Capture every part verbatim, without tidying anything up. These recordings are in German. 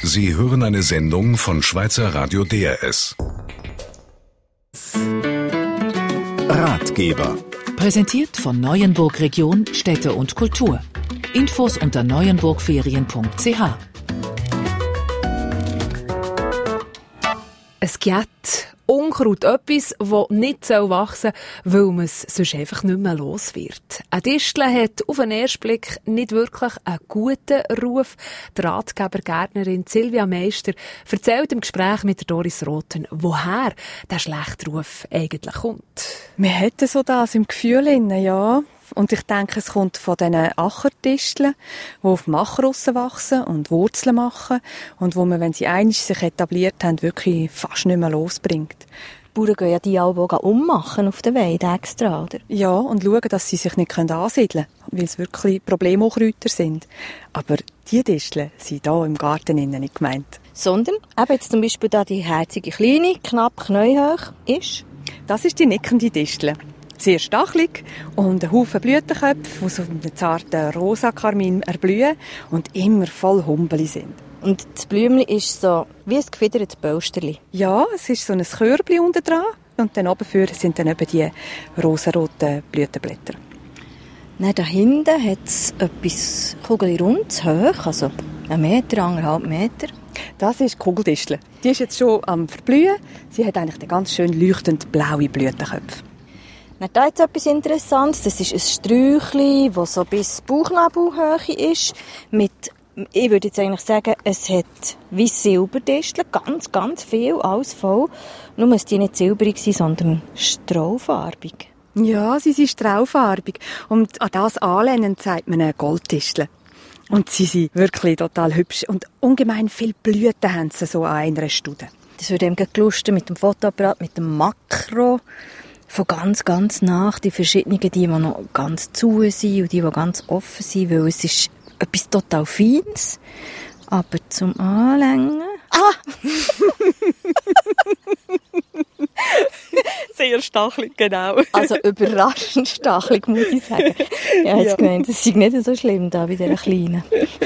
Sie hören eine Sendung von Schweizer Radio D R S. Ratgeber. Präsentiert von Neuenburg Region Städte und Kultur. Infos unter neuenburgferien punkt c h. Es gibt Unkraut, etwas, das nicht wachsen soll, weil man es sonst einfach nicht mehr los wird. Eine Distel hat auf den ersten Blick nicht wirklich einen guten Ruf. Die Ratgeber-Gärtnerin Silvia Meister erzählt im Gespräch mit Doris Rothen, woher der schlechte Ruf eigentlich kommt. Wir hätten so das im Gefühl, ja. Und ich denke, es kommt von diesen Acherdisteln, die auf dem Acher wachsen und Wurzeln machen und wo man, wenn sie einmal sich etabliert haben, wirklich fast nicht mehr losbringt. Die Bauern gehen ja die auch ummachen auf der Weide extra, oder? Ja, und schauen, dass sie sich nicht ansiedeln können, weil es wirklich Problemhochkräuter sind. Aber diese Disteln sind hier im Garten innen nicht gemeint. Sondern, eben jetzt zum Beispiel da die herzige Kleine, knapp knäuhoch ist. Das ist die nickende Distel. Sehr stachelig und ein Haufen Blütenköpfe, die so einem zarten Rosa-Karmin erblühen und immer voll Humbeli sind. Und das Blümchen ist so wie ein gefiedertes Pölsterli. Ja, es ist so ein Körbchen unten dran und dann oben sind dann eben die rosaroten Blütenblätter. Dann da hinten hat es etwas kugelrundes, hoch, also einen Meter, anderthalb Meter. Das ist die Kugeldistel. Die ist jetzt schon am Verblühen. Sie hat eigentlich ganz schön leuchtend blaue Blütenköpfe. Dann da jetzt etwas Interessantes. Das ist ein Sträuchchen, das so bis Bauchnabelhöhe ist. Mit, ich würde jetzt eigentlich sagen, es hat wie Silberdisteln, ganz, ganz viel, alles voll. Nur muss die nicht silberig sein, sondern straufarbig. Ja, sie sind straufarbig. Und an das anlehnend sagt man eine Golddistel. Und sie sind wirklich total hübsch. Und ungemein viele Blüten haben sie so an einer Stude. Das würde eben gelustet mit dem Fotoapparat, mit dem Makro. Von ganz, ganz nach, die verschiedenen, die, die noch ganz zu sind und die, die ganz offen sind, weil es ist etwas total Feines, aber zum Anlängen... Ah! Sehr stachelig, genau. Also überraschend stachelig, muss ich sagen. Ich habe jetzt gemeint, das ist nicht so schlimm da bei dieser Kleinen.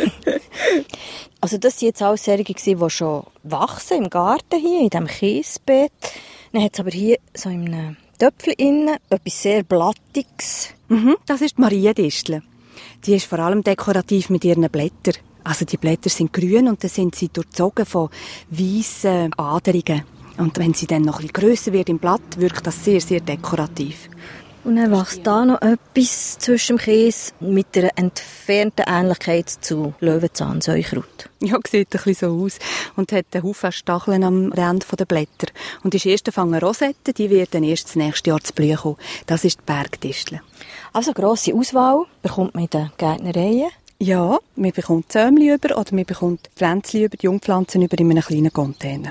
Also das waren jetzt alles solche, die schon wachsen im Garten hier, in diesem Kiesbett. Dann hat es aber hier so in einem Töpfchen innen, etwas sehr Blattiges. Mhm, das ist die Mariendistel. Die ist vor allem dekorativ mit ihren Blättern. Also die Blätter sind grün und dann sind sie durchzogen von weißen Aderungen. Und wenn sie dann noch ein bisschen grösser wird im Blatt, wirkt das sehr, sehr dekorativ. Und dann wächst da noch etwas zwischen dem Käse mit einer entfernten Ähnlichkeit zu Löwenzahnsäukraut. Ja, sieht ein bisschen so aus. Und hat einen Haufen Stacheln am Rand der Blätter. Und die erste fangen Rosetten, die wird dann erst das nächste Jahr zu blühen kommen. Das ist die Bergdistel. Also grosse Auswahl bekommt man in den Gärtnereien. Ja, man bekommt Zäumchen über oder man bekommt Pflänzchen über, die Jungpflanzen über in einem kleinen Container.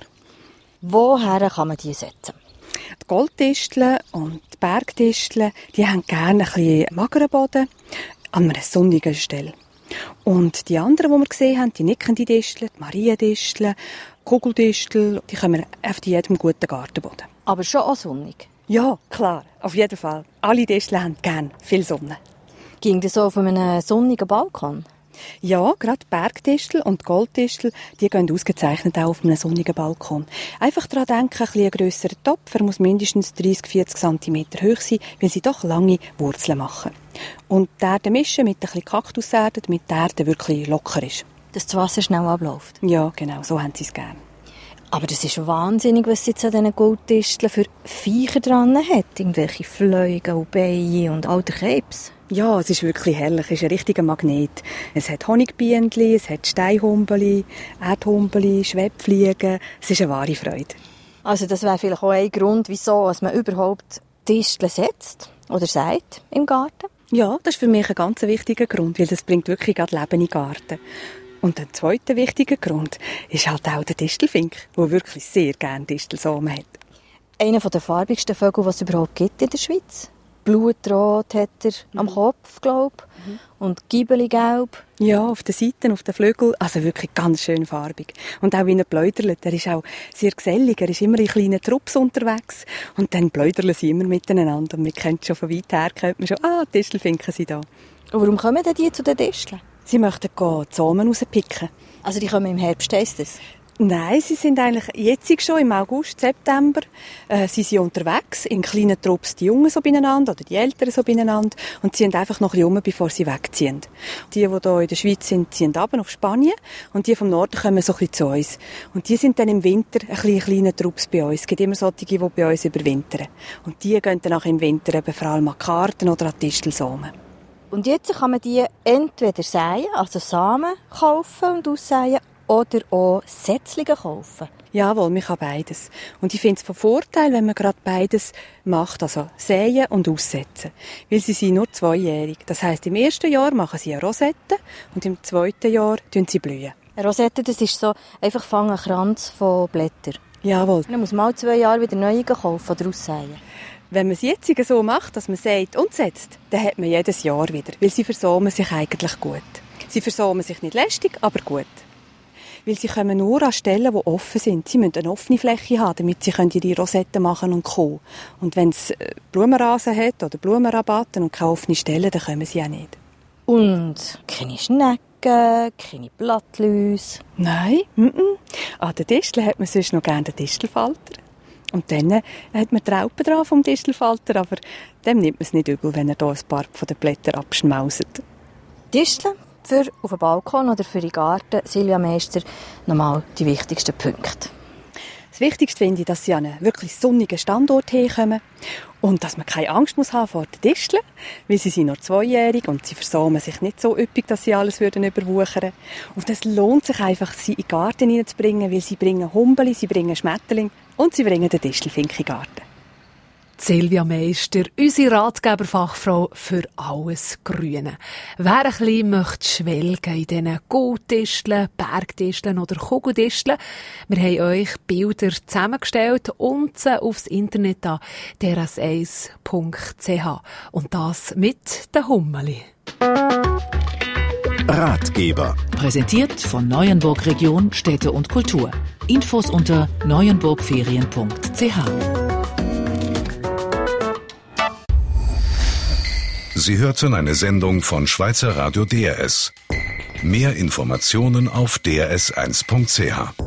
Woher kann man die setzen? Die Golddisteln und die Bergdisteln, die haben gerne ein bisschen mageren Boden an einer sonnigen Stelle. Und die anderen, die wir gesehen haben, die nickenden Disteln, die Mariendisteln, die Kugeldistel, die kommen auf jedem guten Gartenboden. Aber schon auch sonnig? Ja, klar, auf jeden Fall. Alle Disteln haben gerne viel Sonne. Ging das so auf einem sonnigen Balkon? Ja, gerade die Bergdistel und die Golddistel, die gehen ausgezeichnet auch auf einem sonnigen Balkon. Einfach daran denken, ein bisschen grösserer Topf, er muss mindestens dreissig bis vierzig Zentimeter hoch sein, weil sie doch lange Wurzeln machen. Und die Erde mischen mit ein bisschen Kaktuserde, damit die Erde wirklich locker ist. Dass das Wasser schnell abläuft? Ja, genau, so haben sie es gerne. Aber das ist wahnsinnig, was jetzt an diesen Golddisteln für Viecher dran hat. Irgendwelche Fliegen und Bienen und alte Krebs. Ja, es ist wirklich herrlich. Es ist ein richtiger Magnet. Es hat Honigbienen, es hat Steinhumbeli, Erdhumbeli, Schwebfliegen. Es ist eine wahre Freude. Also das wäre vielleicht auch ein Grund, wieso man überhaupt Disteln setzt oder sagt im Garten? Ja, das ist für mich ein ganz wichtiger Grund, weil das bringt wirklich gerade Leben in den Garten. Und ein zweiter wichtiger Grund ist halt auch der Distelfink, der wirklich sehr gerne Distelsamen hat. Einer der farbigsten Vögel, die es überhaupt gibt in der Schweiz. Blutrot hat er mhm. am Kopf, glaube ich. Mhm. Und Gibeli-gelb. Ja, auf den Seiten, auf den Flügeln. Also wirklich ganz schön farbig. Und auch wie er pläudert. Er ist auch sehr gesellig. Er ist immer in kleinen Trupps unterwegs. Und dann pläudern sie immer miteinander. Und man kennt schon von weit her, kennt man schon, ah, die Distelfinken sind da. Und warum kommen denn die zu den Disteln? Sie möchten die Samen rauspicken. Also die kommen im Herbst, heisst das? Nein, sie sind eigentlich jetzt schon im August, September. Äh, sie sind unterwegs, in kleinen Trupps, die Jungen so beieinander oder die Älteren so beieinander und ziehen einfach noch ein bisschen um, bevor sie wegziehen. Die, die hier in der Schweiz sind, ziehen runter auf Spanien und die vom Norden kommen so ein bisschen zu uns. Und die sind dann im Winter ein bisschen kleine Trupps bei uns. Es gibt immer solche, die bei uns überwintern. Und die gehen dann auch im Winter eben vor allem an Karten oder an Distelsamen. Und jetzt kann man die entweder säen, also Samen kaufen und aussäen, oder auch Setzlinge kaufen. Jawohl, man kann beides. Und ich finde es von Vorteil, wenn man gerade beides macht, also säen und aussetzen. Weil sie sind nur zweijährig. Das heisst, im ersten Jahr machen sie eine Rosette und im zweiten Jahr blühen sie blühen. Eine Rosette, das ist so einfach fangen ein Kranz von Blättern. Jawohl. Dann muss man alle zwei Jahre wieder neue kaufen oder aussäen. Wenn man es jetzt so macht, dass man sät und setzt, dann hat man jedes Jahr wieder. Weil sie versamen sich eigentlich gut. Sie versamen sich nicht lästig, aber gut. Weil sie kommen nur an Stellen, die offen sind. Sie müssen eine offene Fläche haben, damit sie ihre Rosetten machen und kommen. Und wenn es Blumenrasen hat oder Blumenrabatten und keine offene Stelle, dann kommen sie auch nicht. Und keine Schnecken, keine Blattläuse? Nein, m-m. An den Disteln hat man sonst noch gerne den Distelfalter. Und dann hat man die Raupen dran vom Distelfalter, aber dem nimmt man es nicht übel, wenn er hier ein paar von den Blättern abschmauset. Disteln? Für auf dem Balkon oder für den Garten, Silvia Meister, nochmal die wichtigsten Punkte. Das Wichtigste finde ich, dass sie an einen wirklich sonnigen Standort herkommen und dass man keine Angst muss haben vor den Disteln, weil sie sind noch zweijährig und sie versamen sich nicht so üppig, dass sie alles würden überwuchern. Und es lohnt sich einfach, sie in den Garten hineinzubringen, weil sie bringen Humbeli, sie bringen Schmetterling und sie bringen den Distelfink in den Garten. Silvia Meister, unsere Ratgeberfachfrau für alles Grüne. Wer ein bisschen möchte schwelgen in diesen Gulddisteln, Bergdisteln oder Kugeldisteln, wir haben euch Bilder zusammengestellt und sie aufs Internet an terras eins punkt c h und das mit den Hummeli. Ratgeber. Präsentiert von Neuenburg Region Städte und Kultur. Infos unter neuenburgferien punkt c h. Sie hörten eine Sendung von Schweizer Radio D R S. Mehr Informationen auf d r s eins punkt c h.